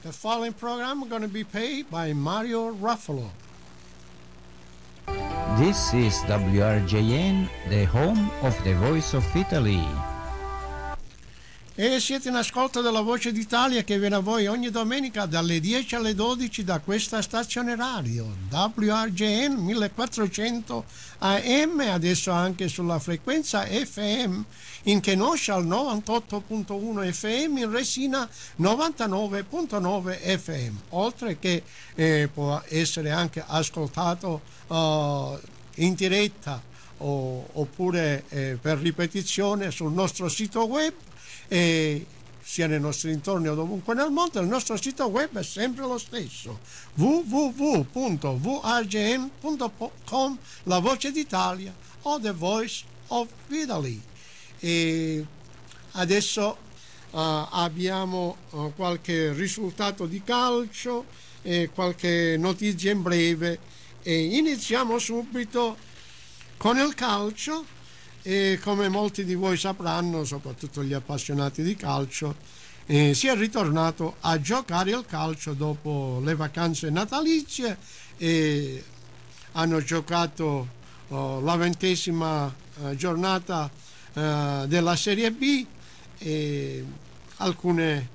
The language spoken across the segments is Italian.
The following program is going to be paid by Mario Ruffalo. This is WRJN, the home of the Voice of Italy. E siete in ascolto della Voce d'Italia che viene a voi ogni domenica dalle 10 alle 12 da questa stazione radio WRJN 1400 AM, adesso anche sulla frequenza FM in Kenosha al 98.1 FM, in Resina 99.9 FM, oltre che può essere anche ascoltato in diretta oppure per ripetizione sul nostro sito web, e sia nei nostri dintorni o dovunque nel mondo. Il nostro sito web è sempre lo stesso, www.vrgn.com, la Voce d'Italia o The Voice of Italy. E adesso abbiamo qualche risultato di calcio e qualche notizia in breve, e iniziamo subito con il calcio. E come molti di voi sapranno, soprattutto gli appassionati di calcio, si è ritornato a giocare il calcio dopo le vacanze natalizie, e hanno giocato la 20ª giornata della Serie B, e alcune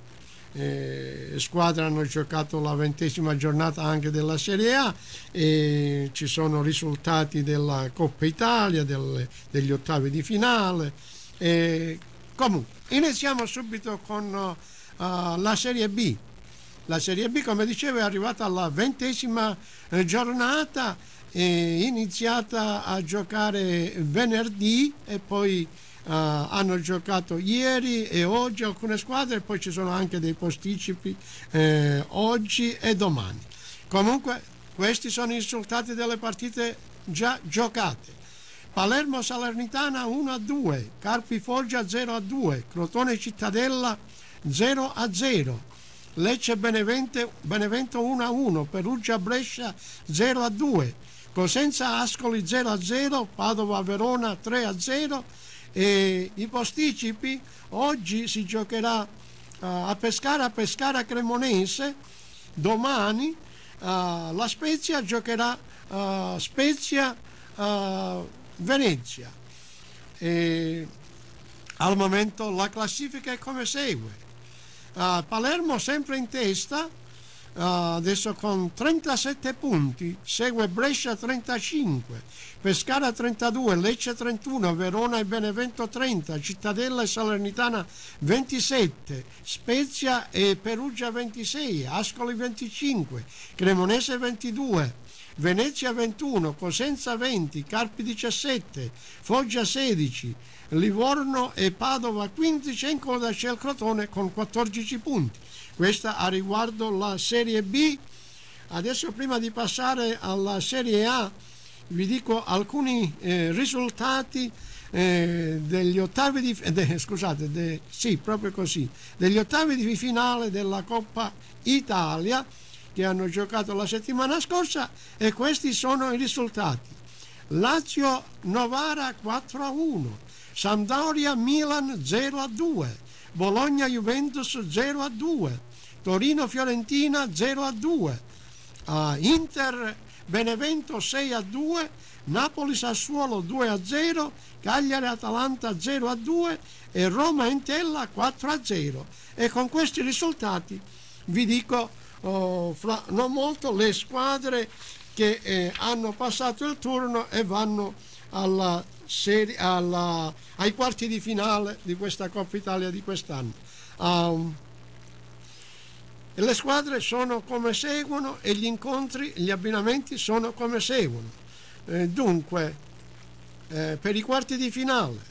squadre hanno giocato la 20ª giornata anche della Serie A, e ci sono risultati della Coppa Italia, degli ottavi di finale. Comunque iniziamo subito con la Serie B. La Serie B, come dicevo, è arrivata alla 20ª giornata, iniziata a giocare venerdì, e poi hanno giocato ieri e oggi alcune squadre, e poi ci sono anche dei posticipi oggi e domani. Comunque questi sono i risultati delle partite già giocate. Palermo Salernitana 1-2, Carpi Foggia 0-2, Crotone Cittadella 0-0, Lecce Benevento 1-1, Perugia Brescia 0-2, Cosenza Ascoli 0-0, Padova Verona 3-0. E i posticipi: oggi si giocherà a Pescara Cremonese, domani la Spezia giocherà Spezia Venezia. E al momento la classifica è come segue: Palermo sempre in testa, adesso con 37 punti, segue Brescia 35, Pescara 32, Lecce 31, Verona e Benevento 30, Cittadella e Salernitana 27, Spezia e Perugia 26, Ascoli 25, Cremonese 22, Venezia 21, Cosenza 20, Carpi 17, Foggia 16, Livorno e Padova 15, e in coda c'è il Crotone con 14 punti. Questa a riguardo la Serie B. Adesso, prima di passare alla Serie A, vi dico alcuni risultati degli ottavi di degli ottavi di finale della Coppa Italia che hanno giocato la settimana scorsa, e questi sono i risultati: Lazio Novara 4-1, Sampdoria Milan 0-2, Bologna Juventus 0-2, Torino Fiorentina 0-2, Inter Benevento 6-2, Napoli Sassuolo 2-0, Cagliari Atalanta 0-2 e Roma Entella 4-0. E con questi risultati vi dico fra non molto le squadre che hanno passato il turno e vanno ai quarti di finale di questa Coppa Italia di quest'anno. Le squadre sono come seguono, e gli incontri, gli abbinamenti sono come seguono. Dunque, per i quarti di finale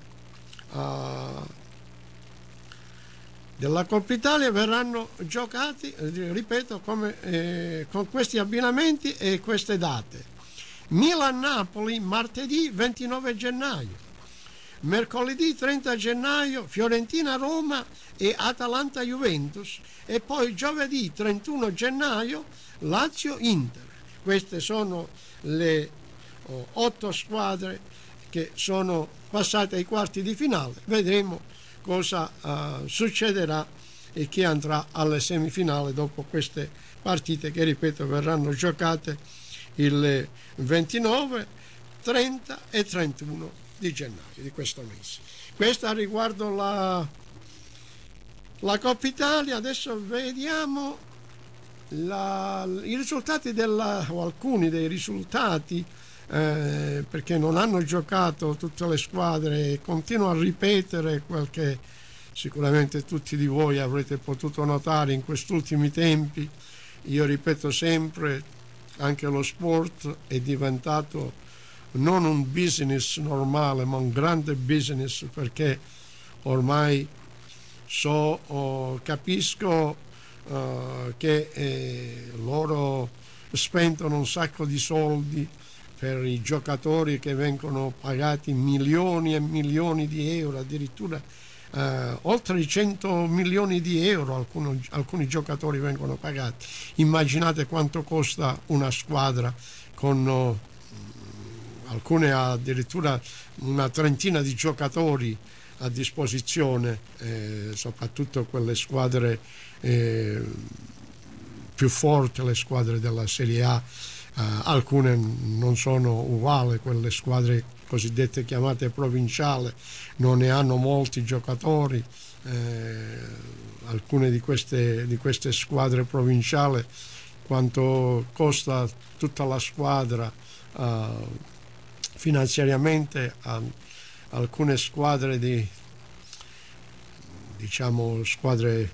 della Coppa Italia verranno giocati, ripeto, con questi abbinamenti e queste date: Milan-Napoli martedì 29 gennaio, mercoledì 30 gennaio Fiorentina-Roma e Atalanta-Juventus, e poi giovedì 31 gennaio Lazio-Inter. Queste sono le 8 squadre che sono passate ai quarti di finale. Vedremo cosa succederà e chi andrà alle semifinali dopo queste partite che, ripeto, verranno giocate il 29, 30 e 31 di gennaio di questo mese. Questa riguardo la Coppa Italia. Adesso vediamo i risultati o alcuni dei risultati, perché non hanno giocato tutte le squadre, e continuo a ripetere quel che sicuramente tutti di voi avrete potuto notare in questi ultimi tempi. Io ripeto sempre, anche lo sport è diventato non un business normale, ma un grande business, perché ormai capisco che loro spendono un sacco di soldi per i giocatori che vengono pagati milioni e milioni di euro, addirittura oltre i 100 milioni di euro alcuni giocatori vengono pagati. Immaginate quanto costa una squadra con alcune addirittura una trentina di giocatori a disposizione, soprattutto quelle squadre più forti, le squadre della Serie A. Alcune non sono uguali, quelle squadre cosiddette chiamate provinciali non ne hanno molti giocatori. Alcune di queste squadre provinciali, quanto costa tutta la squadra finanziariamente, alcune squadre squadre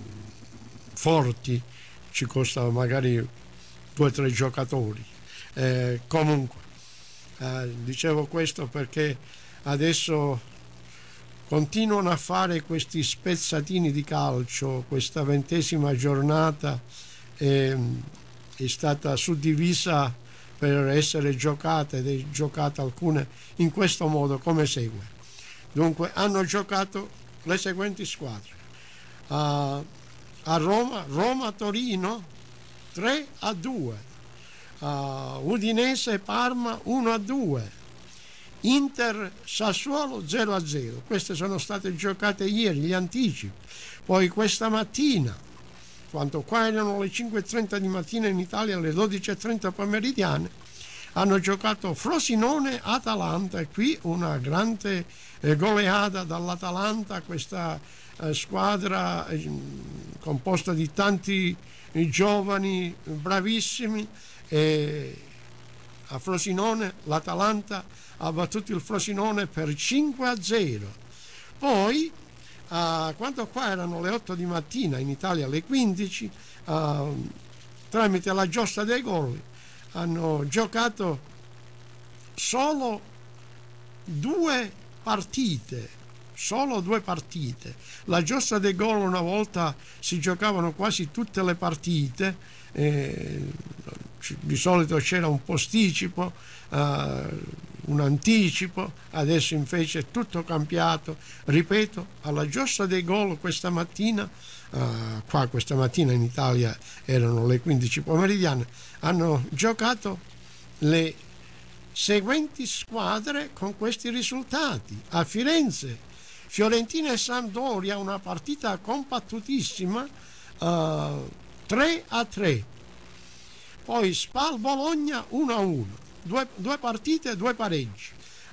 forti ci costa magari 2 o 3 giocatori. Comunque dicevo questo perché adesso continuano a fare questi spezzatini di calcio. Questa 20ª giornata è stata suddivisa per essere giocata, ed è giocata alcune in questo modo, come segue. Dunque hanno giocato le seguenti squadre: a Roma-Torino 3-2, Udinese-Parma 1-2, Inter-Sassuolo 0-0. Queste sono state giocate ieri, gli anticipi. Poi questa mattina, quando qua erano le 5:30 di mattina in Italia, alle 12:30 pomeridiane, hanno giocato Frosinone-Atalanta, e qui una grande goleada dall'Atalanta, questa squadra composta di tanti giovani bravissimi. A Frosinone l'Atalanta ha battuto il Frosinone per 5-0. Poi quando qua erano le 8 di mattina, in Italia le 15, tramite la giostra dei gol hanno giocato solo 2 partite. La giostra dei gol, una volta si giocavano quasi tutte le partite, di solito c'era un posticipo, un anticipo. Adesso invece è tutto cambiato. Ripeto, alla giostra dei gol questa mattina in Italia erano le 15 pomeridiane, hanno giocato le seguenti squadre con questi risultati: a Firenze Fiorentina e Sampdoria, una partita compattutissima, 3-3. Poi Spal Bologna 1-1, due partite, 2 pareggi.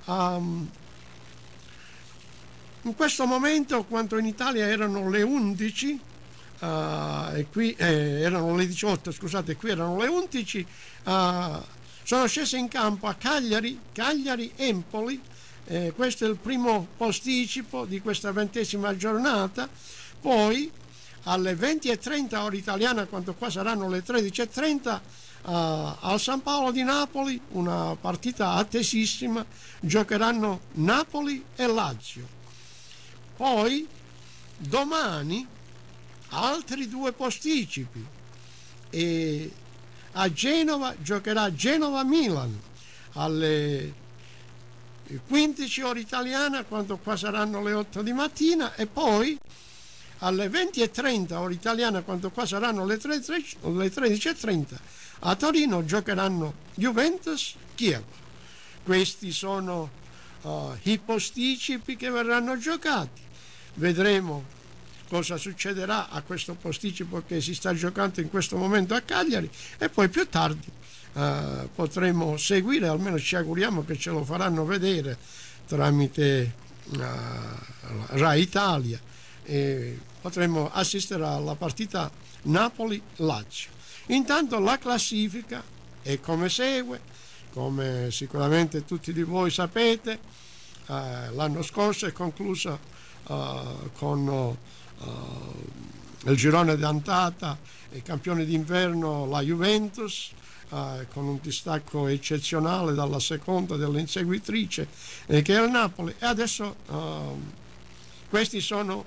In questo momento, quando in Italia erano le 11 e qui erano le 18, scusate, qui erano le 11, sono scese in campo a Cagliari-Empoli. Questo è il primo posticipo di questa 20ª giornata. Poi alle 20:30 ora italiana, quando qua saranno le 13:30, al San Paolo di Napoli, una partita attesissima, giocheranno Napoli e Lazio. Poi domani altri 2 posticipi, e a Genova giocherà Genova-Milan alle 15 ora italiana, quando qua saranno le 8 di mattina, e poi alle 20:30 ora italiana, quando qua saranno le 13:30, a Torino giocheranno Juventus-Chievo. Questi sono i posticipi che verranno giocati. Vedremo cosa succederà a questo posticipo che si sta giocando in questo momento a Cagliari, e poi più tardi potremo seguire, almeno ci auguriamo che ce lo faranno vedere tramite Rai Italia, e potremo assistere alla partita Napoli-Lazio. Intanto la classifica è come segue, come sicuramente tutti di voi sapete. L'anno scorso è conclusa con il girone d'andata e campione d'inverno la Juventus, con un distacco eccezionale dalla seconda dell'inseguitrice che è il Napoli, e adesso questi sono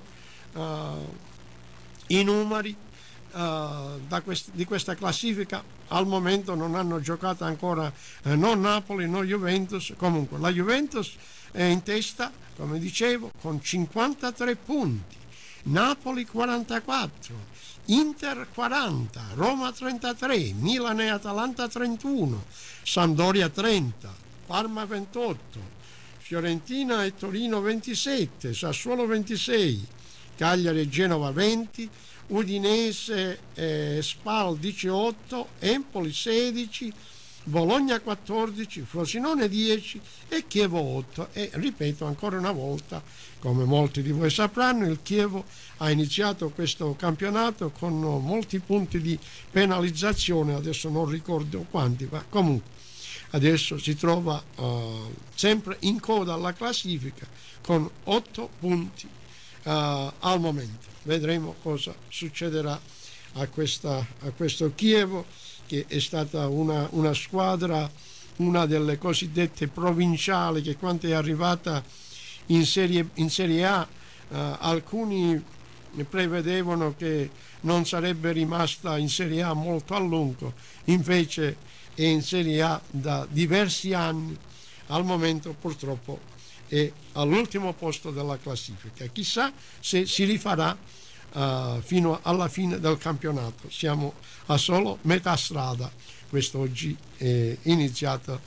i numeri di questa classifica. Al momento non hanno giocato ancora non Napoli, non Juventus. Comunque la Juventus è in testa, come dicevo, con 53 punti, Napoli 44, Inter 40, Roma 33, Milan e Atalanta 31, Sampdoria 30, Parma 28, Fiorentina e Torino 27, Sassuolo 26, Cagliari e Genova 20, Udinese e Spal 18, Empoli 16, Bologna 14, Frosinone 10 e Chievo 8. E ripeto ancora una volta, come molti di voi sapranno, il Chievo ha iniziato questo campionato con molti punti di penalizzazione, adesso non ricordo quanti, ma comunque adesso si trova sempre in coda alla classifica con 8 punti al momento. Vedremo cosa succederà a questo Chievo, che è stata una squadra, una delle cosiddette provinciali, che quando è arrivata in Serie A alcuni prevedevano che non sarebbe rimasta in Serie A molto a lungo, invece è in Serie A da diversi anni. Al momento purtroppo è all'ultimo posto della classifica. Chissà se si rifarà fino alla fine del campionato. Siamo a solo metà strada. Quest'oggi è iniziato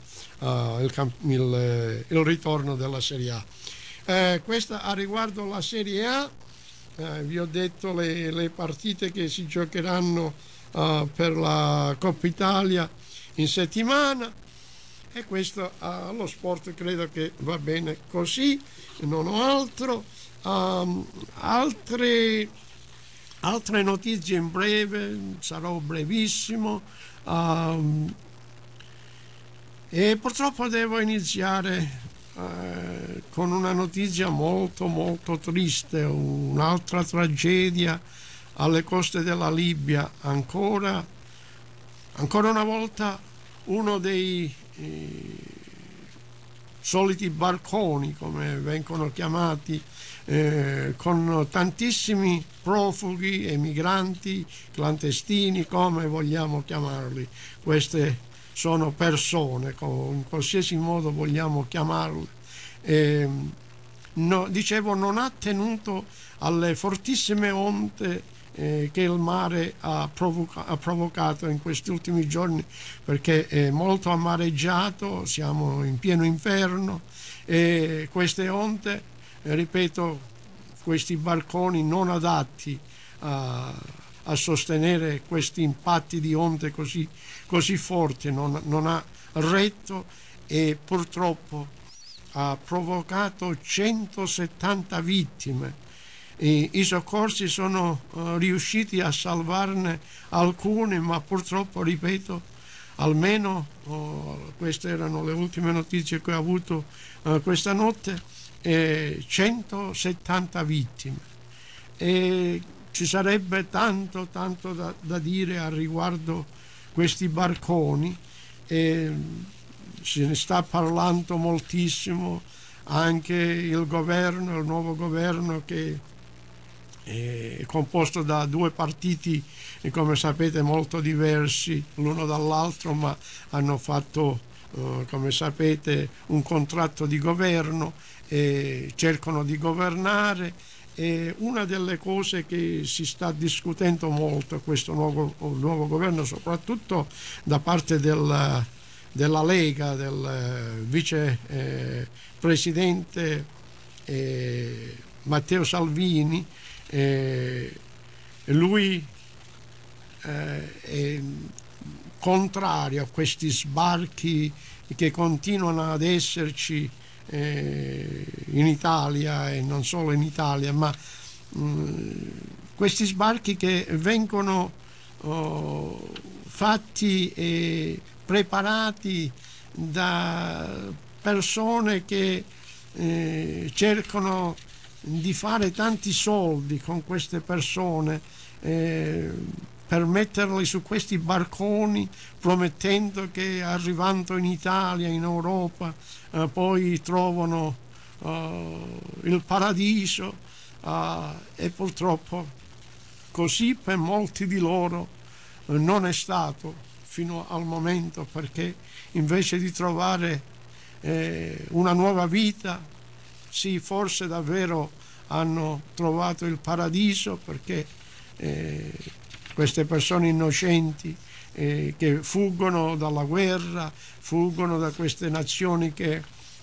il ritorno della Serie A. Questa a riguardo la Serie A. Vi ho detto le partite che si giocheranno per la Coppa Italia in settimana, e questo allo sport credo che va bene così, non ho altro. Altre notizie in breve, sarò brevissimo, e purtroppo devo iniziare con una notizia molto molto triste, un'altra tragedia alle coste della Libia. Ancora una volta uno dei soliti barconi, come vengono chiamati, con tantissimi profughi, emigranti, clandestini, come vogliamo chiamarli. Queste sono persone, in qualsiasi modo vogliamo chiamarle. Dicevo, non ha tenuto alle fortissime onde che il mare ha provocato in questi ultimi giorni, perché è molto amareggiato, siamo in pieno inverno, e queste onde, ripeto, questi barconi non adatti a sostenere questi impatti di onde così forti, non ha retto, e purtroppo ha provocato 170 vittime. I soccorsi sono riusciti a salvarne alcuni, ma purtroppo, ripeto, almeno queste erano le ultime notizie che ho avuto questa notte, 170 vittime. E ci sarebbe tanto da dire a riguardo questi barconi, e se ne sta parlando moltissimo. Anche il nuovo governo, che è composto da due partiti, come sapete, molto diversi l'uno dall'altro, ma hanno fatto, come sapete, un contratto di governo e cercano di governare. E una delle cose che si sta discutendo molto questo nuovo governo, soprattutto da parte della Lega, del vicepresidente Matteo Salvini, lui è contrario a questi sbarchi che continuano ad esserci in Italia, e non solo in Italia, ma questi sbarchi che vengono fatti e preparati da persone che cercano di fare tanti soldi con queste persone, per metterli su questi barconi, promettendo che arrivando in Italia, in Europa, poi trovano il paradiso, e purtroppo così per molti di loro non è stato fino al momento, perché invece di trovare una nuova vita, sì, forse davvero hanno trovato il paradiso, perché queste persone innocenti che fuggono dalla guerra, fuggono da queste nazioni che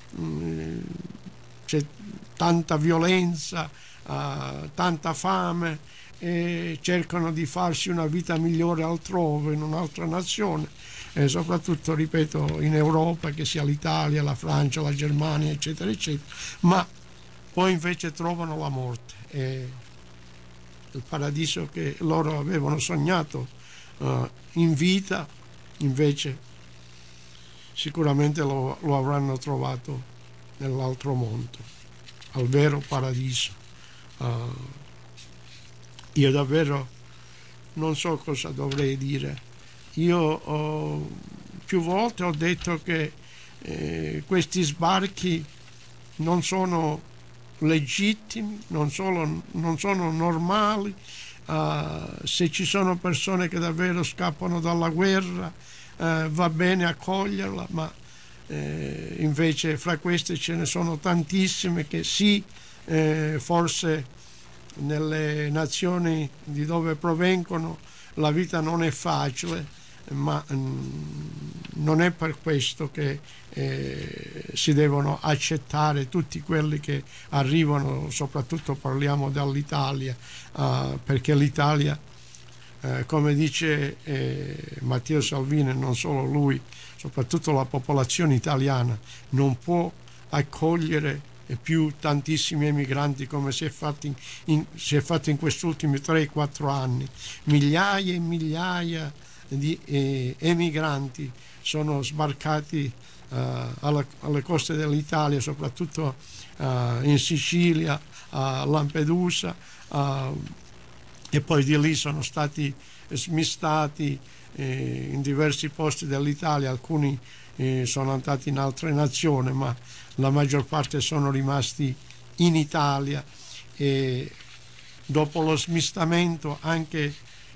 c'è tanta violenza, tanta fame, e cercano di farsi una vita migliore altrove, in un'altra nazione, e soprattutto, ripeto, in Europa, che sia l'Italia, la Francia, la Germania, eccetera, eccetera, ma poi invece trovano la morte, e il paradiso che loro avevano sognato in vita, invece sicuramente lo avranno trovato nell'altro mondo, al vero paradiso. Io davvero non so cosa dovrei dire. Io più volte ho detto che questi sbarchi non sono legittimi, non sono normali. Se ci sono persone che davvero scappano dalla guerra, va bene accoglierla, ma invece fra queste ce ne sono tantissime che sì, forse nelle nazioni di dove provengono la vita non è facile, ma non è per questo che si devono accettare tutti quelli che arrivano, soprattutto parliamo dall'Italia, perché l'Italia, come dice Matteo Salvini, non solo lui, soprattutto la popolazione italiana non può accogliere più tantissimi emigranti come si è fatto in questi ultimi 3-4 anni. Migliaia e migliaia di emigranti sono sbarcati alle coste dell'Italia, soprattutto in Sicilia, a Lampedusa, e poi di lì sono stati smistati in diversi posti dell'Italia. Alcuni sono andati in altre nazioni, ma la maggior parte sono rimasti in Italia, e dopo lo smistamento, anche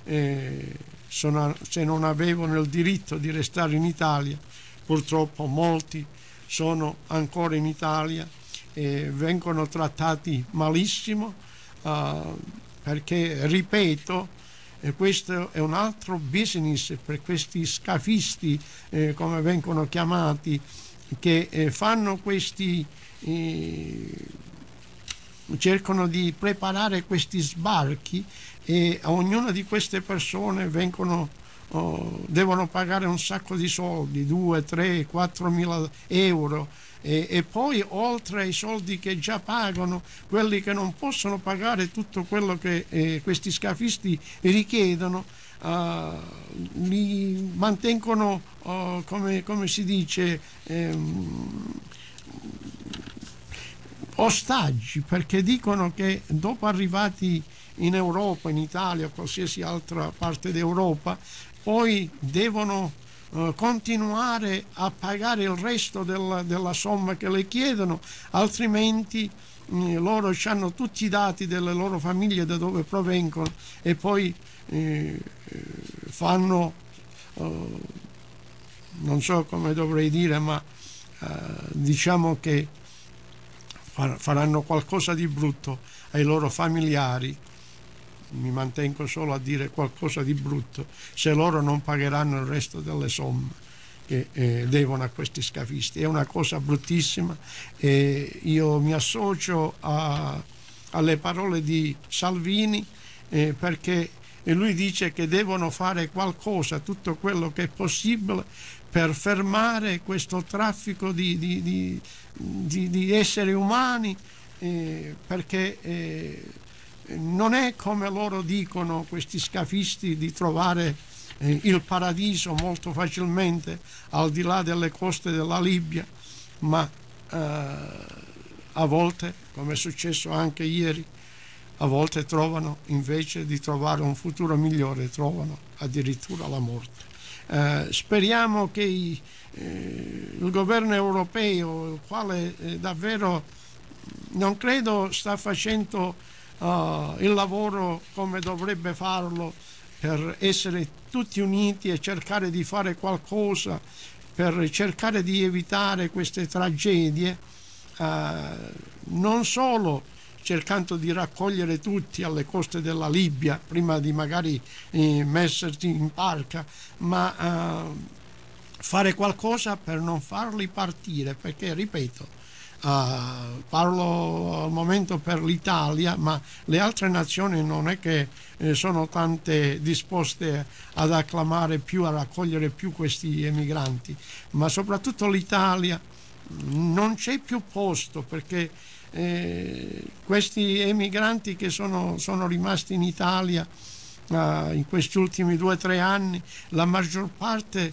se non avevano il diritto di restare in Italia, purtroppo molti sono ancora in Italia e vengono trattati malissimo, perché, ripeto, questo è un altro business per questi scafisti, come vengono chiamati, che fanno questi, cercano di preparare questi sbarchi, e a ognuna di queste persone devono pagare un sacco di soldi, 2, 3, 4 mila euro, e poi oltre ai soldi che già pagano, quelli che non possono pagare tutto quello che questi scafisti richiedono, li mantengono, come si dice, ostaggi, perché dicono che dopo arrivati in Europa, in Italia o qualsiasi altra parte d'Europa, poi devono continuare a pagare il resto della somma che le chiedono, altrimenti loro hanno tutti i dati delle loro famiglie, da dove provengono, e poi fanno, non so come dovrei dire, ma diciamo che faranno qualcosa di brutto ai loro familiari. Mi mantengo solo a dire qualcosa di brutto, se loro non pagheranno il resto delle somme che devono a questi scafisti. È una cosa bruttissima, e io mi associo a alle parole di Salvini, perché lui dice che devono fare qualcosa, tutto quello che è possibile, per fermare questo traffico di esseri umani, perché non è come loro dicono questi scafisti di trovare il paradiso molto facilmente al di là delle coste della Libia, ma a volte, come è successo anche ieri, a volte trovano, invece di trovare un futuro migliore, trovano addirittura la morte. Speriamo che il governo europeo, il quale davvero non credo sta facendo il lavoro come dovrebbe farlo, per essere tutti uniti e cercare di fare qualcosa per cercare di evitare queste tragedie, non solo cercando di raccogliere tutti alle coste della Libia prima di magari mettersi in barca, ma fare qualcosa per non farli partire, perché ripeto, parlo al momento per l'Italia, ma le altre nazioni non è che sono tante disposte ad acclamare più, a raccogliere più questi emigranti, ma soprattutto l'Italia non c'è più posto, perché questi emigranti che sono rimasti in Italia in questi ultimi 2 o 3 anni, la maggior parte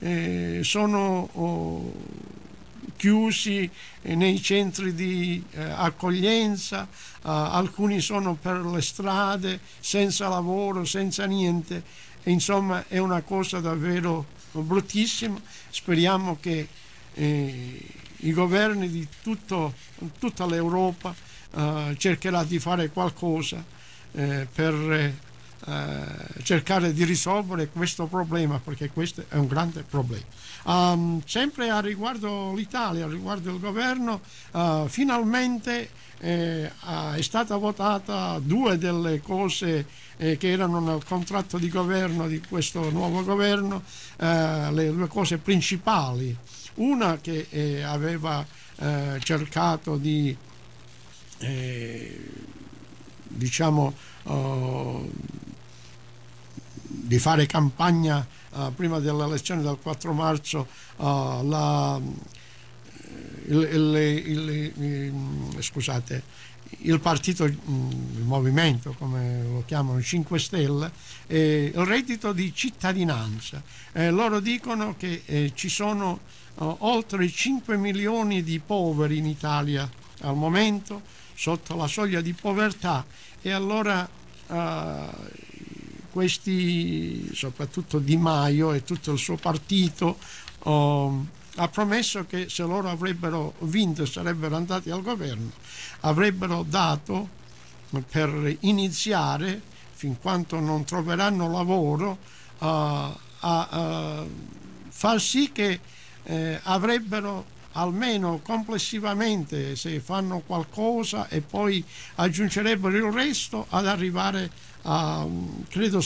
sono chiusi nei centri di accoglienza, alcuni sono per le strade senza lavoro, senza niente, e insomma è una cosa davvero bruttissima. Speriamo che i governi di tutta l'Europa cercherà di fare qualcosa per cercare di risolvere questo problema, perché questo è un grande problema. Sempre a riguardo l'Italia, a riguardo il governo, finalmente è stata votata 2 delle cose che erano nel contratto di governo di questo nuovo governo, le 2 cose principali. Una che aveva cercato di di fare campagna prima delle elezioni del 4 marzo, il partito, il movimento, come lo chiamano, 5 Stelle, il reddito di cittadinanza. Loro dicono che ci sono oltre 5 milioni di poveri in Italia al momento, sotto la soglia di povertà, e allora questi, soprattutto Di Maio e tutto il suo partito, ha promesso che se loro avrebbero vinto e sarebbero andati al governo, avrebbero dato, per iniziare, fin quanto non troveranno lavoro, a far sì che avrebbero almeno complessivamente, se fanno qualcosa e poi aggiungerebbero il resto, ad arrivare a credo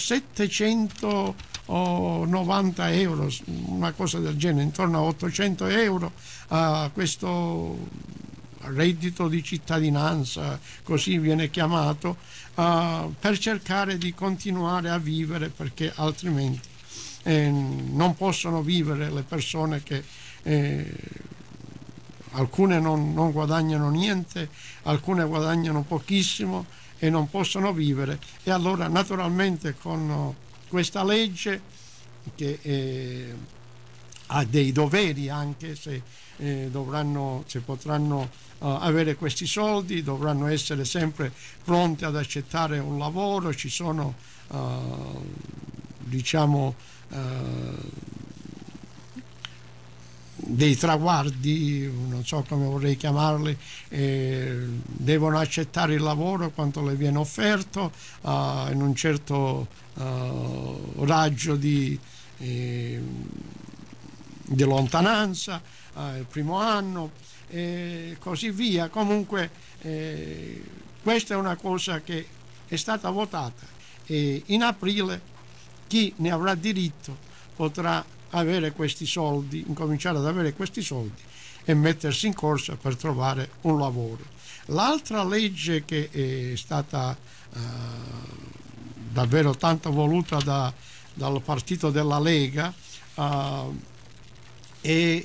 790 euro, una cosa del genere, intorno a 800 euro, a questo reddito di cittadinanza, così viene chiamato, per cercare di continuare a vivere, perché altrimenti non possono vivere le persone che alcune non guadagnano niente, alcune guadagnano pochissimo e non possono vivere. E allora naturalmente con questa legge, che ha dei doveri, anche se potranno avere questi soldi, dovranno essere sempre pronti ad accettare un lavoro, ci sono dei traguardi, non so come vorrei chiamarli, devono accettare il lavoro quanto le viene offerto, in un certo raggio di lontananza, il primo anno e così via. Comunque questa è una cosa che è stata votata, e in aprile chi ne avrà diritto potrà avere questi soldi, incominciare ad avere questi soldi, e mettersi in corsa per trovare un lavoro. L'altra legge che è stata davvero tanto voluta dal partito della Lega è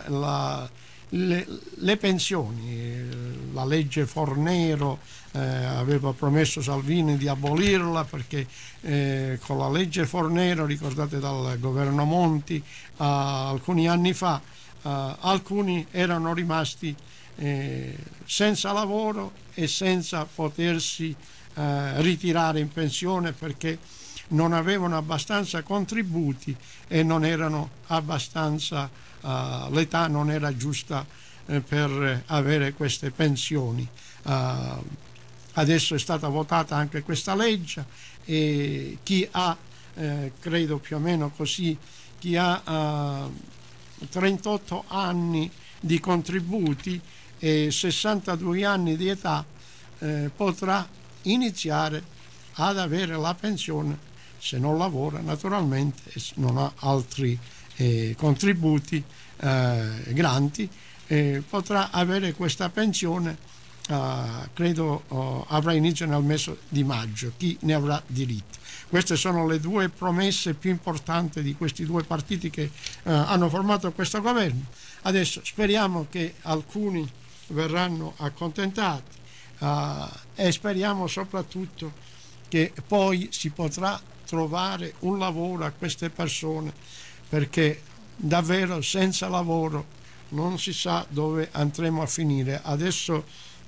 le pensioni. La legge Fornero aveva promesso Salvini di abolirla perché con la legge Fornero, ricordate dal governo Monti alcuni anni fa, alcuni erano rimasti senza lavoro e senza potersi ritirare in pensione perché non avevano abbastanza contributi e non erano abbastanza, l'età non era giusta per avere queste pensioni. Adesso è stata votata anche questa legge e chi ha, credo più o meno così, chi ha 38 anni di contributi e 62 anni di età potrà iniziare ad avere la pensione se non lavora naturalmente e non ha altri contributi grandi, potrà avere questa pensione, credo avrà inizio nel mese di maggio, chi ne avrà diritto. Queste sono le due promesse più importanti di questi due partiti che hanno formato questo governo. Adesso speriamo che alcuni verranno accontentati e speriamo soprattutto che poi si potrà trovare un lavoro a queste persone, perché davvero senza lavoro non si sa dove andremo a finire. Adesso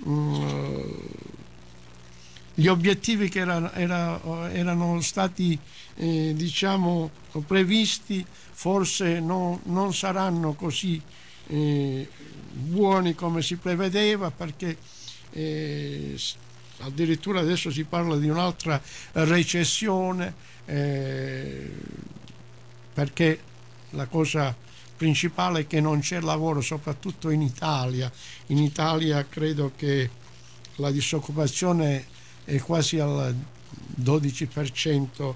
gli obiettivi che erano stati diciamo previsti forse non saranno così buoni come si prevedeva, perché addirittura adesso si parla di un'altra recessione, perché la cosa principale è che non c'è lavoro, soprattutto in Italia. In Italia credo che la disoccupazione è quasi al 12%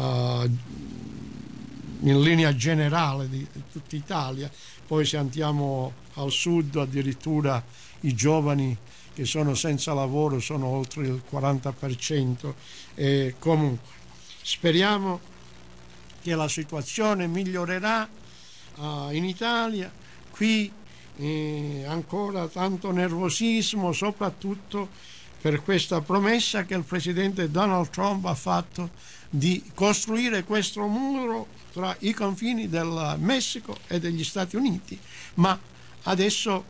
in linea generale di tutta Italia. Poi se andiamo al sud addirittura i giovani che sono senza lavoro sono oltre il 40%. E comunque speriamo che la situazione migliorerà in Italia. Qui ancora tanto nervosismo, soprattutto per questa promessa che il presidente Donald Trump ha fatto di costruire questo muro tra i confini del Messico e degli Stati Uniti, ma adesso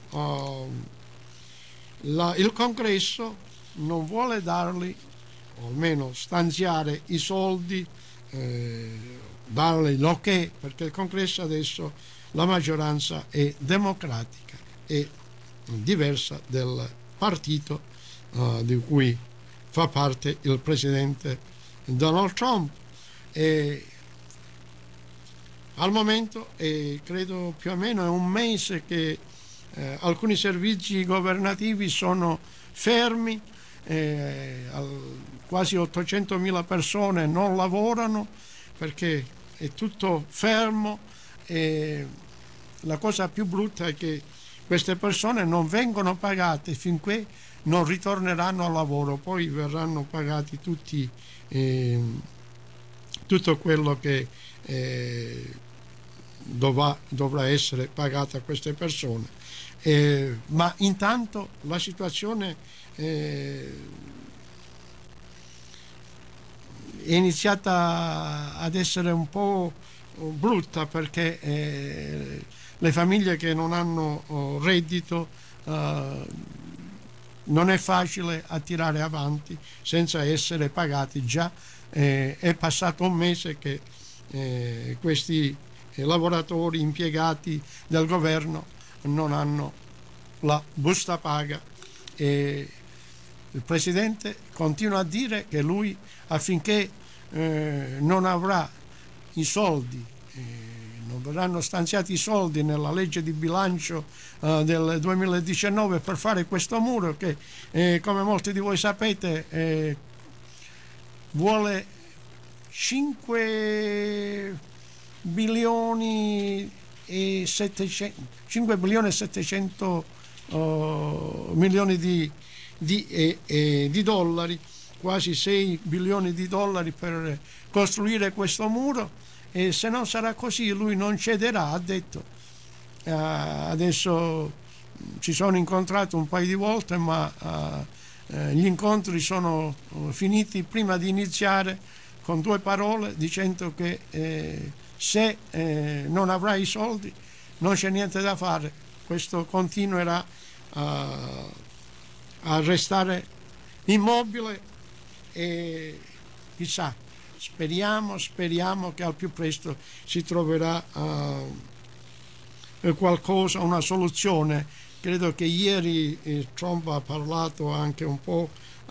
il Congresso non vuole darli, o almeno stanziare i soldi, dargli l'ok, perché il Congresso adesso la maggioranza è democratica e diversa del partito di cui fa parte il presidente Donald Trump. E al momento credo più o meno è un mese che alcuni servizi governativi sono fermi, quasi 800.000 persone non lavorano perché è tutto fermo, e la cosa più brutta è che queste persone non vengono pagate finché non ritorneranno al lavoro, poi verranno pagati tutto quello che dovrà essere pagato a queste persone. Ma intanto la situazione è iniziata ad essere un po' brutta, perché le famiglie che non hanno reddito non è facile attirare avanti senza essere pagati. Già è passato un mese che questi lavoratori impiegati del governo non hanno la busta paga, e il presidente continua a dire che lui, affinché non avrà i soldi, non verranno stanziati i soldi nella legge di bilancio del 2019 per fare questo muro che, come molti di voi sapete, vuole 5 bilioni e 5 milioni e 700 milioni di dollari, quasi 6 bilioni di dollari per costruire questo muro, e se non sarà così lui non cederà, ha detto. Adesso ci sono incontrato un paio di volte, ma gli incontri sono finiti prima di iniziare con 2 parole, dicendo che se non avrai i soldi non c'è niente da fare, questo continuerà a restare immobile, e chissà, speriamo che al più presto si troverà qualcosa, una soluzione. Credo che ieri Trump ha parlato anche un po'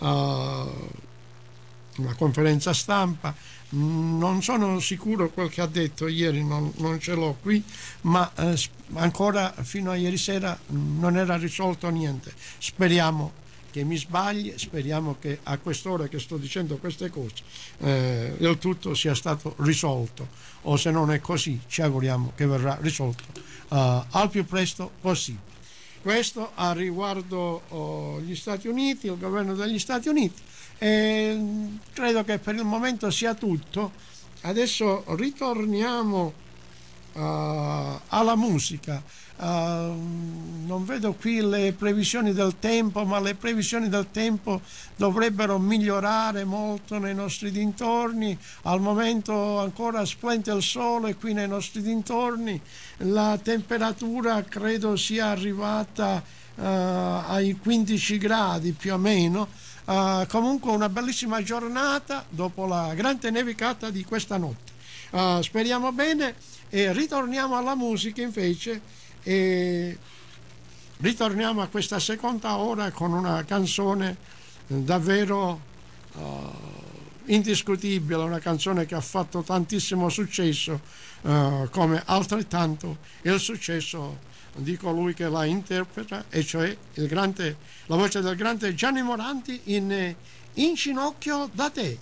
una conferenza stampa, non sono sicuro quel che ha detto ieri, non ce l'ho qui, ma ancora fino a ieri sera non era risolto niente. Speriamo che mi sbagli, speriamo che a quest'ora che sto dicendo queste cose il tutto sia stato risolto, o se non è così ci auguriamo che verrà risolto al più presto possibile. Questo a riguardo gli Stati Uniti, il governo degli Stati Uniti. Credo che per il momento sia tutto. Adesso ritorniamo alla musica. Non vedo qui le previsioni del tempo, ma le previsioni del tempo dovrebbero migliorare molto nei nostri dintorni. Al momento ancora splende il sole qui nei nostri dintorni, la temperatura credo sia arrivata ai 15 gradi più o meno. Comunque una bellissima giornata dopo la grande nevicata di questa notte. Speriamo bene, e ritorniamo alla musica invece, e ritorniamo a questa seconda ora con una canzone davvero indiscutibile, una canzone che ha fatto tantissimo successo, come altrettanto il successo di colui che la interpreta, e cioè la voce del grande Gianni Morandi in Ginocchio da te.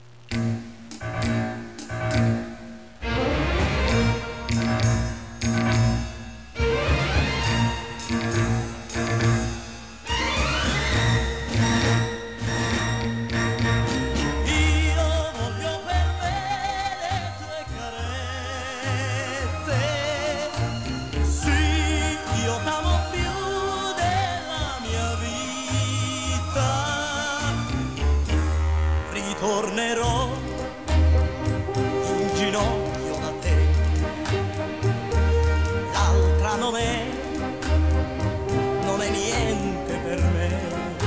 Tornerò in ginocchio da te, l'altra non è niente per me.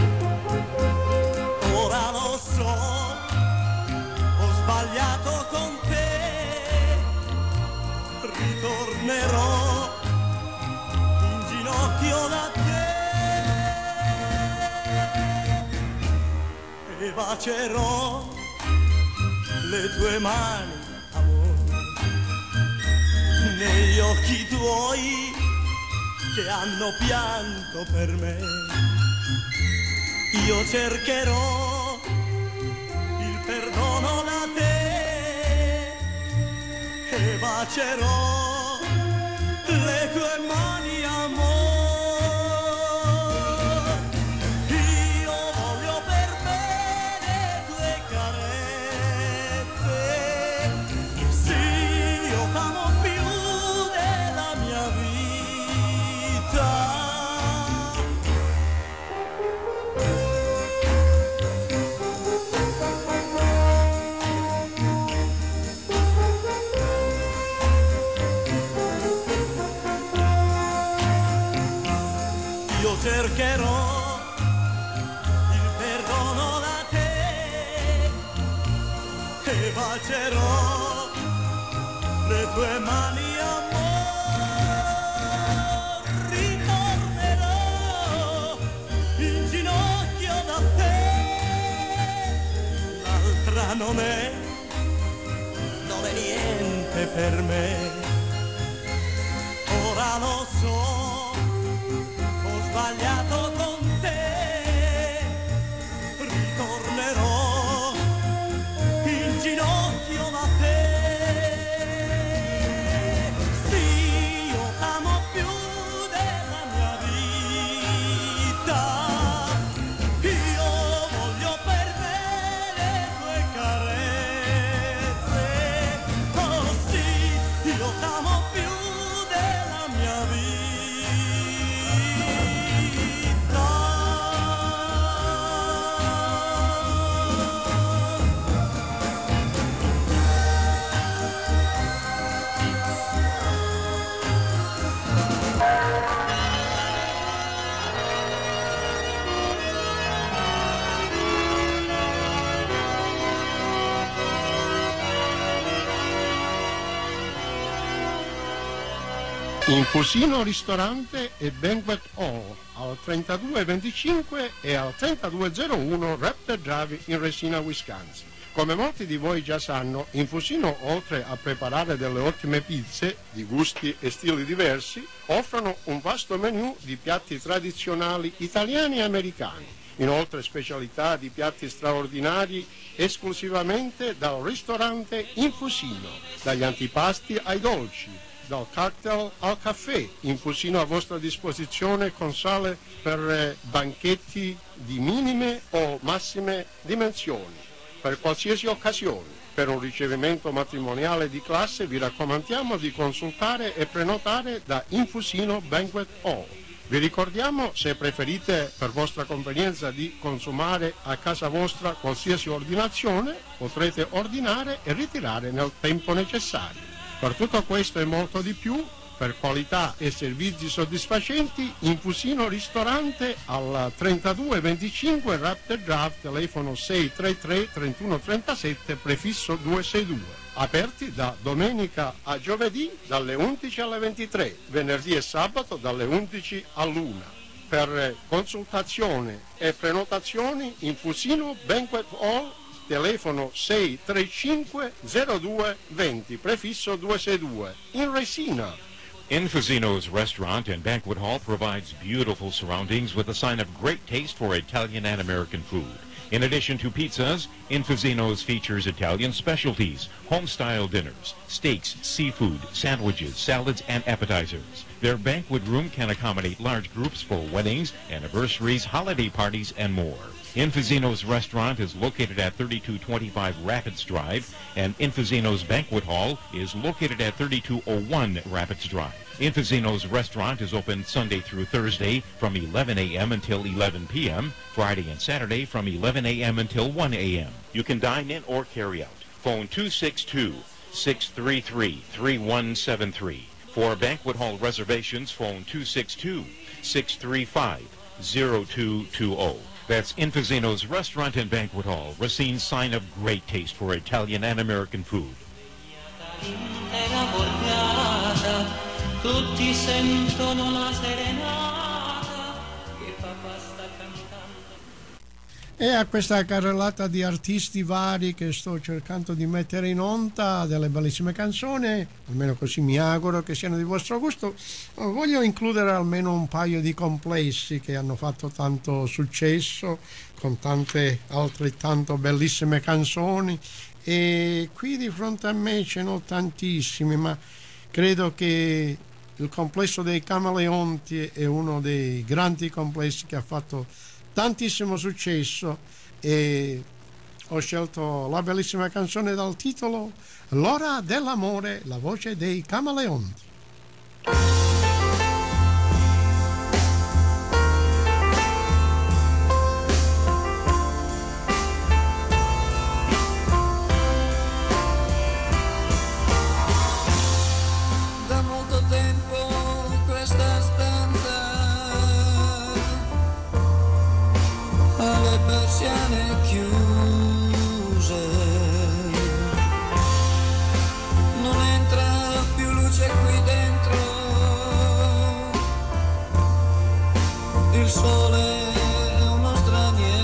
Ora lo so, ho sbagliato con te, ritornerò in ginocchio da te e bacerò le tue mani, amore, negli occhi tuoi che hanno pianto per me. Io cercherò il perdono da te e bacerò le tue mani, amore. Cercherò il perdono da te e bacerò le tue mani, amore. Ritornerò in ginocchio da te, l'altra non è niente per me. Ora lo so, sbagliato con te, ritornerò in ginocchio da te. Sì, io giocavo più della mia vita. Infusino ristorante e banquet hall al 3225 e al 3201 Raptor Drive in Resina, Wisconsin. Come molti di voi già sanno, Infusino, oltre a preparare delle ottime pizze di gusti e stili diversi, offrono un vasto menù di piatti tradizionali italiani e americani. Inoltre specialità di piatti straordinari esclusivamente dal ristorante Infusino, dagli antipasti ai dolci, dal cocktail al caffè. Infusino a vostra disposizione con sale per banchetti di minime o massime dimensioni, per qualsiasi occasione. Per un ricevimento matrimoniale di classe vi raccomandiamo di consultare e prenotare da Infusino Banquet Hall. Vi ricordiamo, se preferite per vostra convenienza di consumare a casa vostra qualsiasi ordinazione, potrete ordinare e ritirare nel tempo necessario. Per tutto questo e molto di più, per qualità e servizi soddisfacenti, Infusino ristorante al 3225 Raptor Drive, telefono 633 3137, prefisso 262. Aperti da domenica a giovedì dalle 11 alle 23, venerdì e sabato dalle 11 all'1. Per consultazione e prenotazioni, Infusino Banquet Hall, telefono 635 0220, prefisso 262, in Resina. Infusino's restaurant and banquet hall provides beautiful surroundings with a sign of great taste for Italian and American food. In addition to pizzas, Infusino's features Italian specialties, home-style dinners, steaks, seafood, sandwiches, salads, and appetizers. Their banquet room can accommodate large groups for weddings, anniversaries, holiday parties, and more. Infusino's restaurant is located at 3225 Rapids Drive, and Infusino's banquet hall is located at 3201 Rapids Drive. Infusino's restaurant is open Sunday through Thursday from 11 a.m. until 11 p.m., Friday and Saturday from 11 a.m. until 1 a.m. You can dine in or carry out. Phone 262-633-3173. For banquet hall reservations, phone 262-635-0220. That's Infusino's Restaurant and Banquet Hall, Racine's sign of great taste for Italian and American food. Tutti sentono la serenata che papà sta cantando. E a questa carrellata di artisti vari che sto cercando di mettere in onda, delle bellissime canzoni, almeno così mi auguro che siano di vostro gusto, voglio includere almeno un paio di complessi che hanno fatto tanto successo, con tante altrettanto bellissime canzoni, e qui di fronte a me ce n'ho tantissimi, ma credo che il complesso dei Camaleonti è uno dei grandi complessi che ha fatto tantissimo successo, e ho scelto la bellissima canzone dal titolo L'ora dell'amore, la voce dei Camaleonti. Da molto tempo questa stanza ha le persiane chiuse, non entra più luce qui dentro, il sole è uno straniero,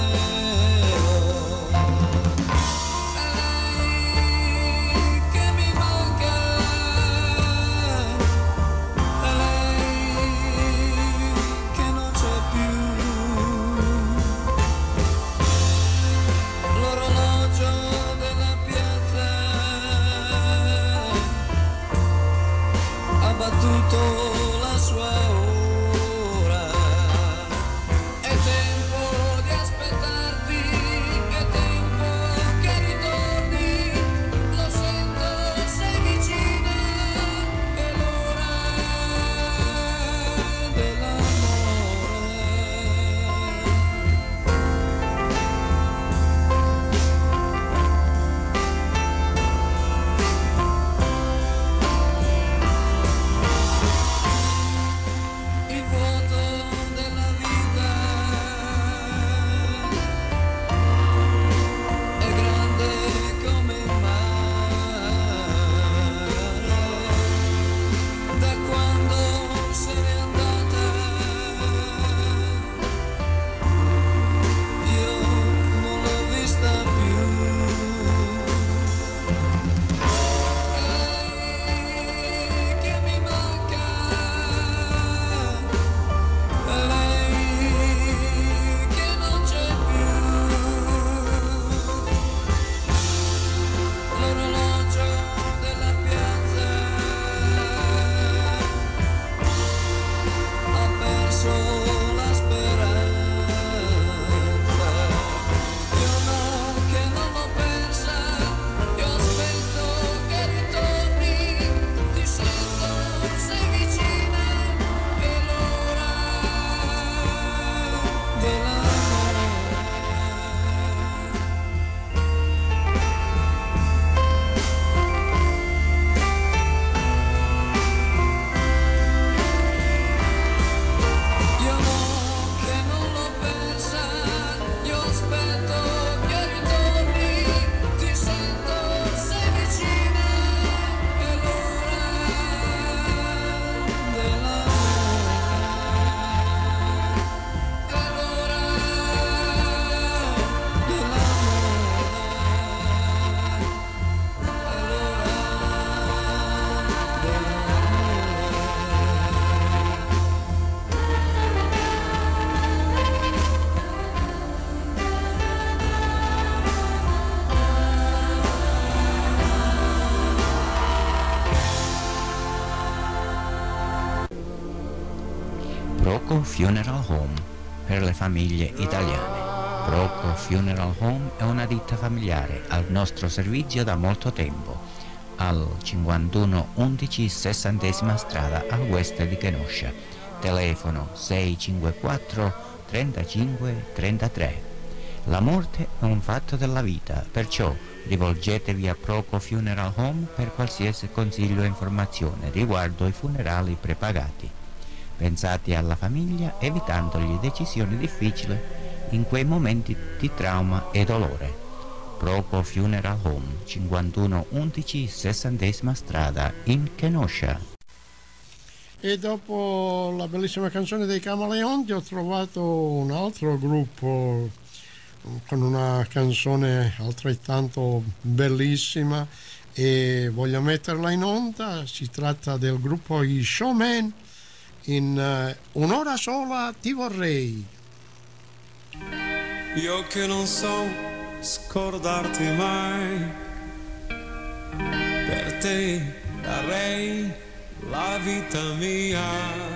è lei che mi manca, è lei che non c'è più. L'orologio della piazza ha battuto la sua ora. È tempo di aspettarti, è tempo che ritorni, lo sento, sei vicina, Proco Funeral Home per le famiglie italiane. Proco Funeral Home è una ditta familiare al nostro servizio da molto tempo, al 5111 60ª strada a west di Kenosha. Telefono 654 35 33. La morte è un fatto della vita, perciò rivolgetevi a Proco Funeral Home per qualsiasi consiglio e informazione riguardo ai funerali prepagati. Pensate alla famiglia evitandogli decisioni difficili in quei momenti di trauma e dolore. Proco Funeral Home, 5111 60ª strada in Kenosha. E dopo la bellissima canzone dei Camaleonti ho trovato un altro gruppo con una canzone altrettanto bellissima e voglio metterla in onda. Si tratta del gruppo I Showmen in Un'ora sola ti vorrei. Io che non so scordarti mai, per te darei la vita mia,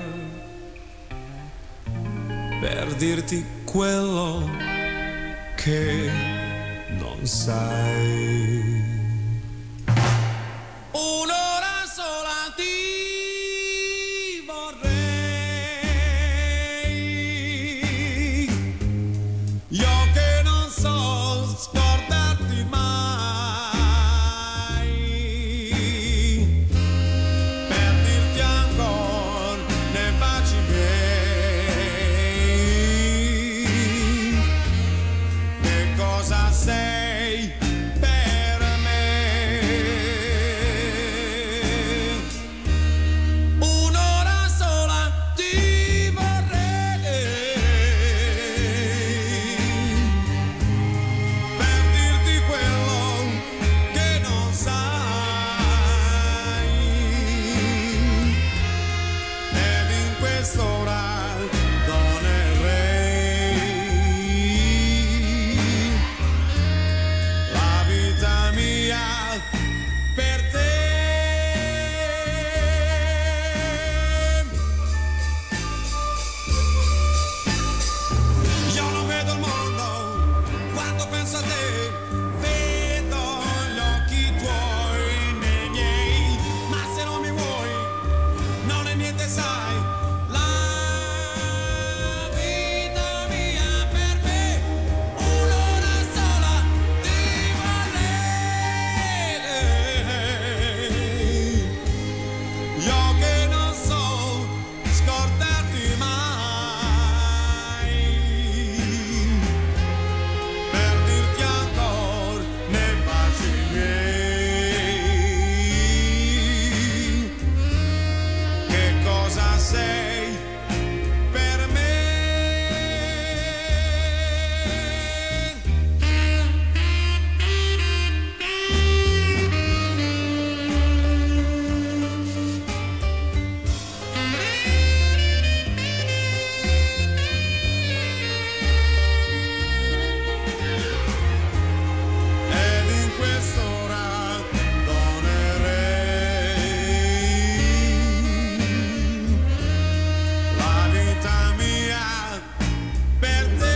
per dirti quello che non sai. Un'ora sola ti vorrei, io che non so scordarti mai, per dirti ancora nei baci miei che cosa sei per me. Un'ora sola ti vorrei, per dirti quello che non sai, ed in quest'ora donerei la vita mia per te. Io non vedo il mondo quando penso a te, vedo gli occhi tuoi nei miei, ma se non mi vuoi non è niente, sai, la vita mia per me. Un'ora sola ti vorrei, io che non so scordarti mai, per dirti ancora nei baci miei che cosa sei per me. Ed in quest'ora donerei la vita mia per te.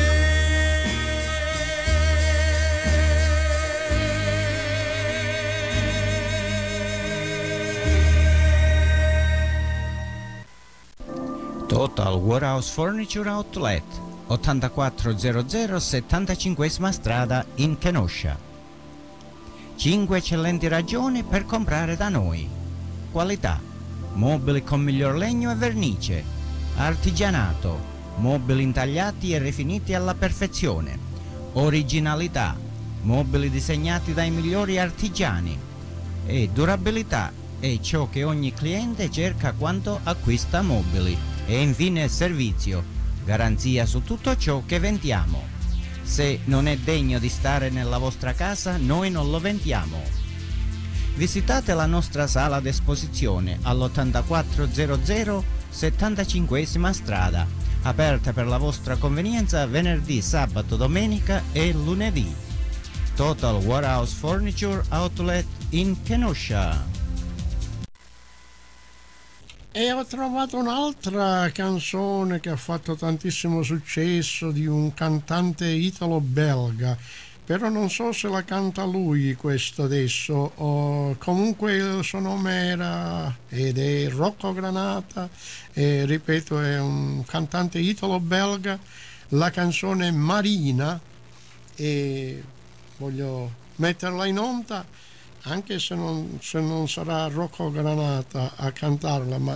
Total Warehouse Furniture Outlet, 8400 75ª strada in Kenosha. 5 eccellenti ragioni per comprare da noi. Qualità: mobili con miglior legno e vernice, artigianato, mobili intagliati e rifiniti alla perfezione, originalità, mobili disegnati dai migliori artigiani, e durabilità è ciò che ogni cliente cerca quando acquista mobili. E infine servizio, garanzia su tutto ciò che vendiamo. Se non è degno di stare nella vostra casa, noi non lo vendiamo. Visitate la nostra sala d'esposizione all'8400 75ª strada, aperta per la vostra convenienza venerdì, sabato, domenica e lunedì. Total Warehouse Furniture Outlet in Kenosha. E ho trovato un'altra canzone che ha fatto tantissimo successo di un cantante italo-belga, però non so se la canta lui questo adesso. Comunque il suo nome era ed è Rocco Granata, e ripeto è un cantante italo-belga. La canzone Marina, e voglio metterla in onda anche se non sarà Rocco Granata a cantarla, ma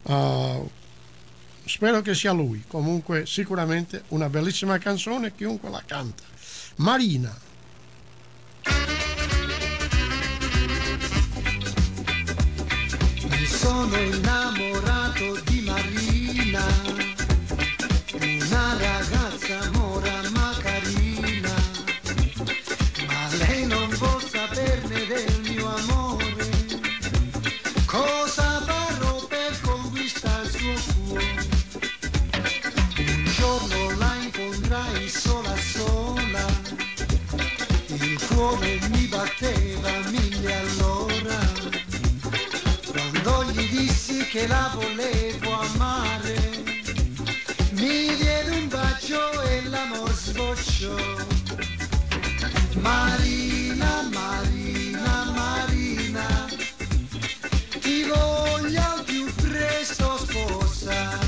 spero che sia lui. Comunque sicuramente una bellissima canzone, chiunque la canta. Marina. Mi sono innamorato di Marina, una ragazza mora ma carina, ma lei non può saperne del mio amore. Cosa farò per conquistare il suo cuore? Un giorno la incontrai sola sola, il cuore mi batteva mille all'ora. Quando gli dissi che la volevo amare, mi diede un bacio e l'amor sbocciò. Marina, Marina, Marina, ti voglio al più presto sposa.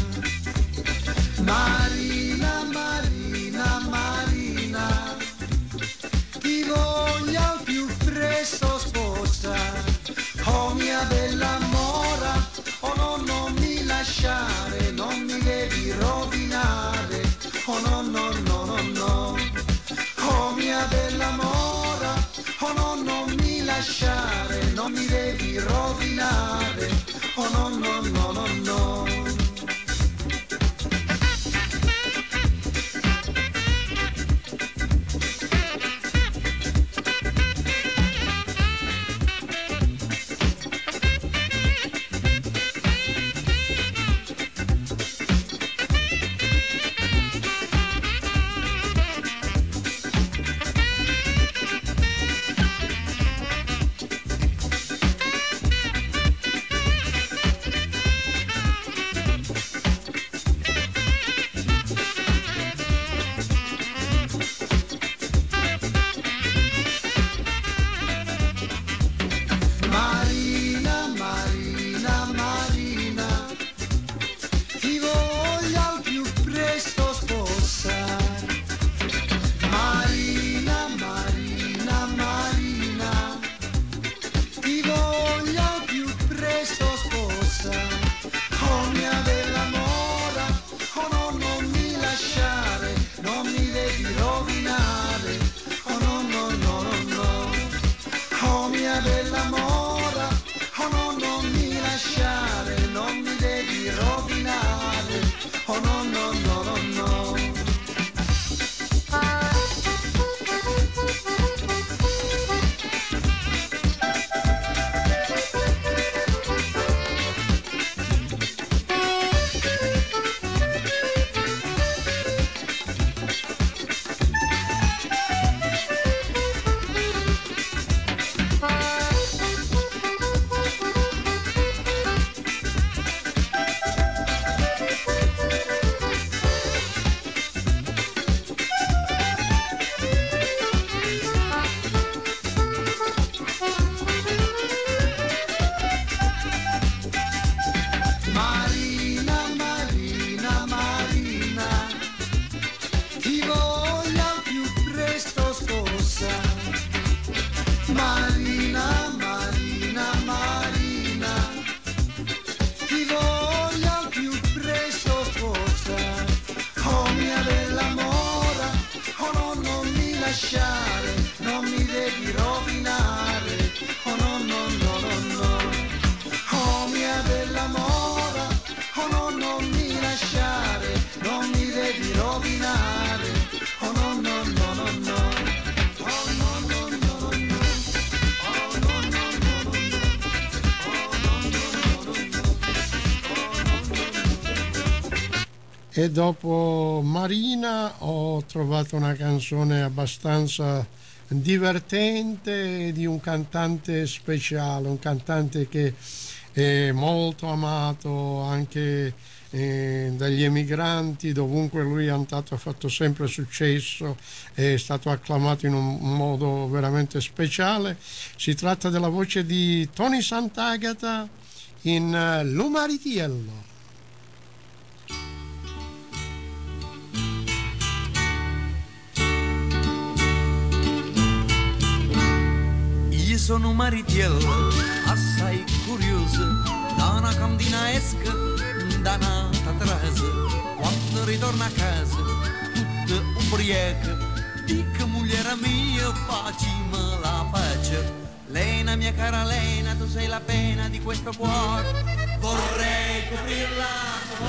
Marina, Marina, Marina, ti voglio al più presto sposa. Oh mia bella mora, oh no, non mi lasciare, non mi devi rovinare. Oh no, no, no, no, no. Oh mia bella mora, oh no, non mi lasciare, non mi devi rovinare. Oh no, no, no, no, no. E dopo Marina ho trovato una canzone abbastanza divertente di un cantante speciale, un cantante che è molto amato anche dagli emigranti, dovunque lui è andato ha fatto sempre successo, è stato acclamato in un modo veramente speciale. Si tratta della voce di Tony Sant'Agata in L'Umaritiello. Io sono un maritiello assai curioso, da una cantina esca, da nata trase, quando ritorno a casa, tutta ubriaca, dico mogliera mia, facciamo la pace. Lena, mia cara Lena, tu sei la pena di questo cuore, vorrei coprir la tua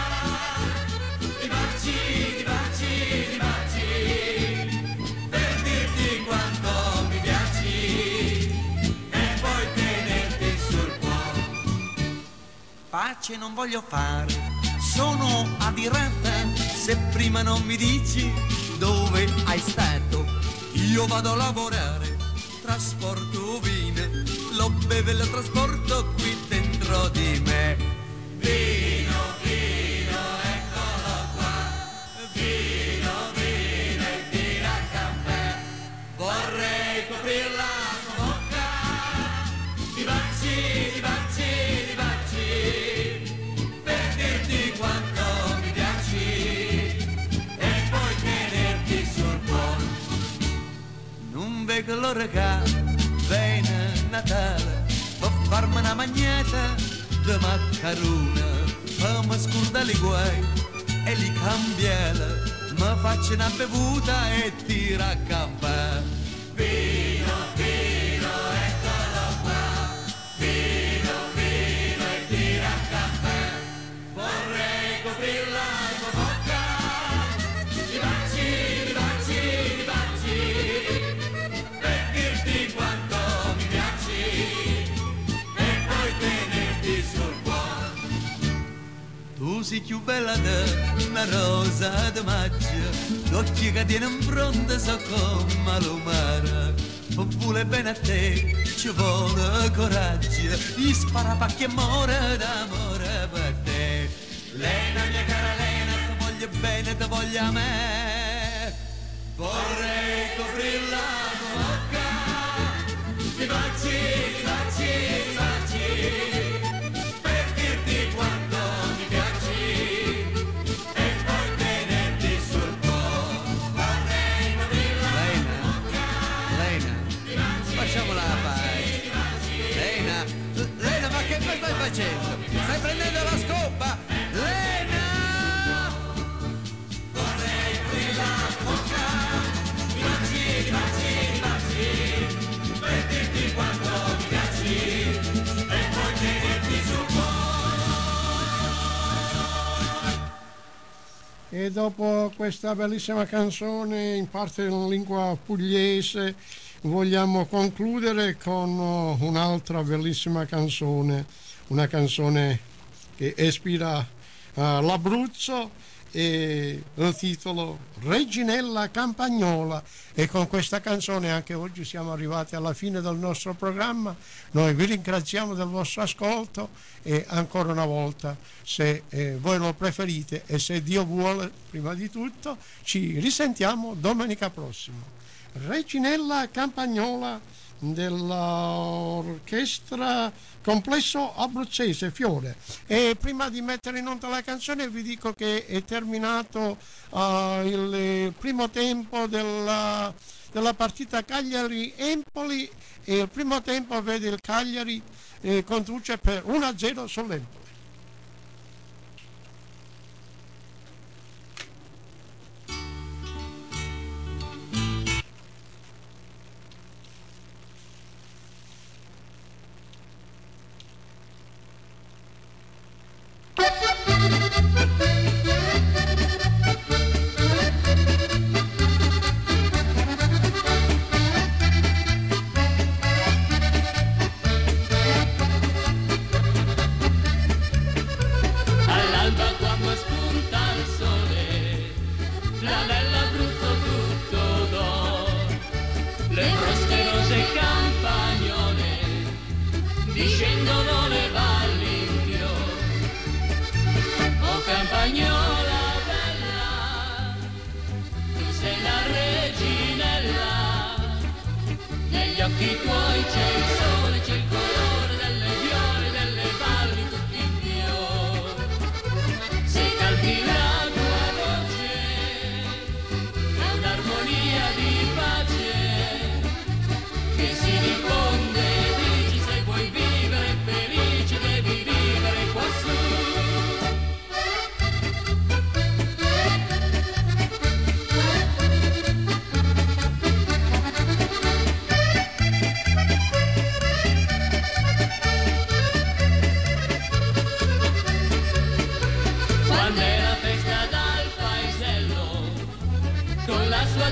bocca, di baci, di baci, di baci, per dirti quanto mi piaci e poi tenerti sul cuore. Pace non voglio fare, sono adirata, se prima non mi dici dove hai stato. Io vado a lavorare, trasporto vino, lo bevo e lo trasporto qui dentro di me. Vino, vino, eccolo qua, vino, vino e tira a caffè. Vorrei coprir la tua bocca, di baci, di baci, di baci, per dirti quanto mi piaci e poi tenerti sul cuore. Non vedo l'ora che viene Natale, per farmi una magneta di maccaruna, per mi scordare i guai e li cambiare, mi faccio una bevuta e tira a campare. Vino, vino, eccolo qua, vino, vino e tira a campare. Vorrei coprir la tua bocca, di baci, di baci, di baci, per dirti quanto mi piaci e poi tenerti sul cuore. Tu sei più bella di una rosa di maggio, l'occhio che tiene in fronte so come l'umara. Per vuole bene a te ci vuole coraggio, gli spara pacchi e muore d'amore per te. Lena, mia cara Lena, ti voglio bene, ti voglio a me. Vorrei coprir la tua bocca, di baci, di baci, di baci, per dirti quanto mi piaci e poi tenerti sul cuore. Vorrei coprir la tua bocca, Lena, facciamola la pace. Lena, Lena, ma che stai facendo? Stai prendendo la scopa? Lena! Vorrei coprir la tua bocca, di baci, di baci, di baci, per dirti quanto mi piaci e poi tenerti sul cuore. E dopo questa bellissima canzone, in parte in lingua pugliese, vogliamo concludere con un'altra bellissima canzone, una canzone che ispira l'Abruzzo, e il titolo Reginella Campagnola. E con questa canzone anche oggi siamo arrivati alla fine del nostro programma. Noi vi ringraziamo del vostro ascolto e ancora una volta, se voi lo preferite e se Dio vuole, prima di tutto ci risentiamo domenica prossima. Reginella Campagnola dell'orchestra Complesso Abruzzese Fiore. E prima di mettere in onda la canzone vi dico che è terminato il primo tempo della partita Cagliari-Empoli, e il primo tempo vede il Cagliari conduce per 1-0 sull'Empoli.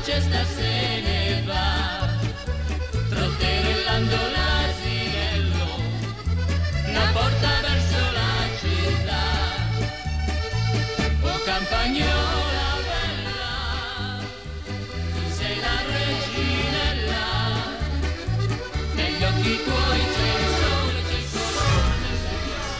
cesta se ne va, trotterellando l'asinello, la porta verso la città. Oh campagnola bella, tu sei la reginella, negli occhi tuoi c'è il sole, c'è il colore delle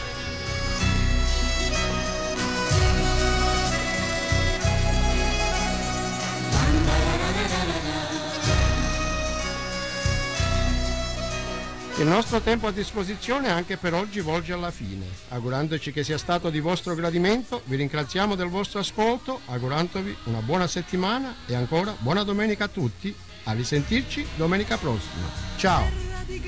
Il nostro tempo a disposizione anche per oggi volge alla fine. Augurandoci che sia stato di vostro gradimento, vi ringraziamo del vostro ascolto, augurandovi una buona settimana e ancora buona domenica a tutti. A risentirci domenica prossima. Ciao!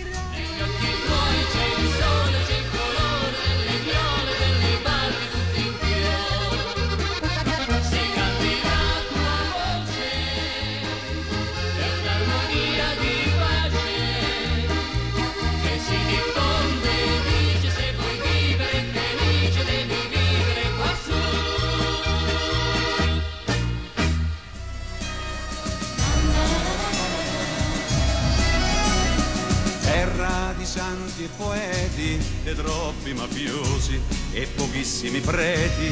Santi e poeti, dei troppi mafiosi e pochissimi preti.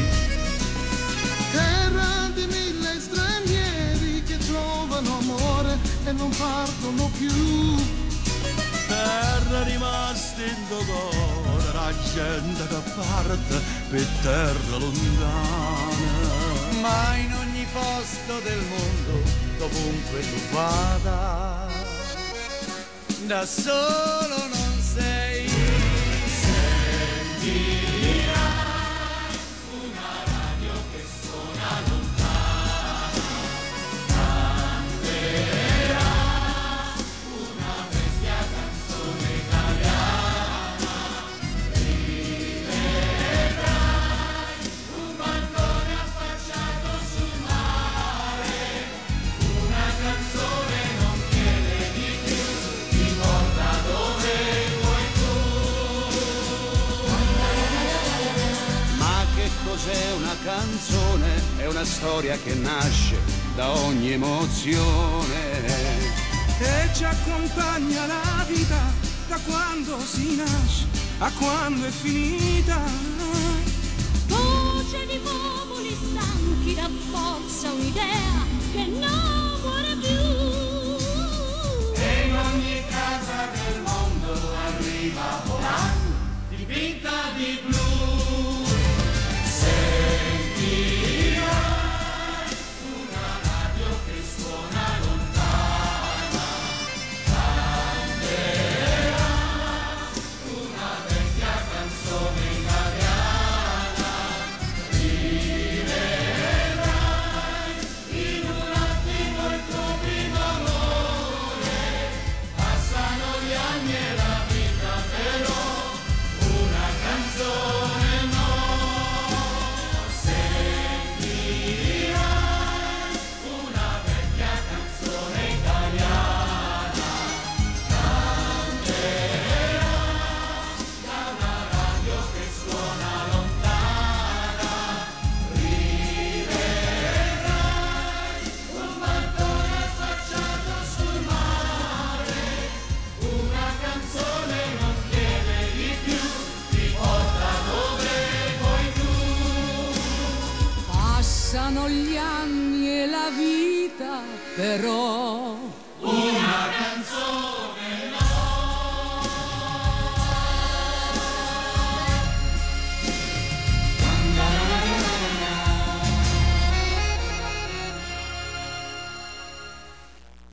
Terra di mille stranieri che trovano amore e non partono più. Terra rimasta in dolore, la gente che parte per terra lontana. Ma in ogni posto del mondo, dovunque tu vada, da solo non sei. Sentirai una radio che suona lontana, canterà una vecchia canzone italiana, rivedrai un balcone affacciato sul mare, una canzone non chiede di più, ti porta dove vuoi tu. Ma che cos'è una canzone? È una storia che nasce da ogni emozione. E ci accompagna la vita da quando si nasce a quando è finita. Voce di popoli stanchi dà forza un'idea che non muore più. E in ogni casa del mondo arriva volando, dipinta di blu. Sentirai una radio che suona lontana, canterà una vecchia canzone italiana, rivedrai in un attimo il tuo primo amore. Passano gli anni e la vita però una canzone no. Sentirai una vecchia canzone italiana, canterà da una radio che suona lontana, rivedrai un balcone affacciato sul mare, una canzone non chiede di più, ti porta dove vuoi tu. Passano gli anni e la vita, però Una canzone